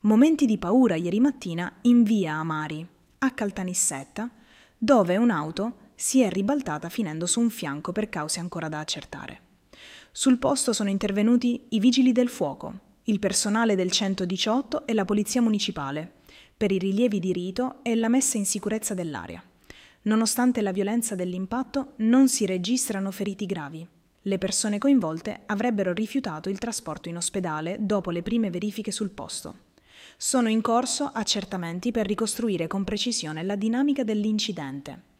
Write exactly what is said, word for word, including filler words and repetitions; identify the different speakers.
Speaker 1: Momenti di paura ieri mattina in via Amari, a Caltanissetta, dove un'auto si è ribaltata finendo su un fianco per cause ancora da accertare. Sul posto sono intervenuti i vigili del fuoco, il personale del centodiciotto e la polizia municipale per i rilievi di rito e la messa in sicurezza dell'area. Nonostante la violenza dell'impatto, non si registrano feriti gravi. Le persone coinvolte avrebbero rifiutato il trasporto in ospedale dopo le prime verifiche sul posto. Sono in corso accertamenti per ricostruire con precisione la dinamica dell'incidente.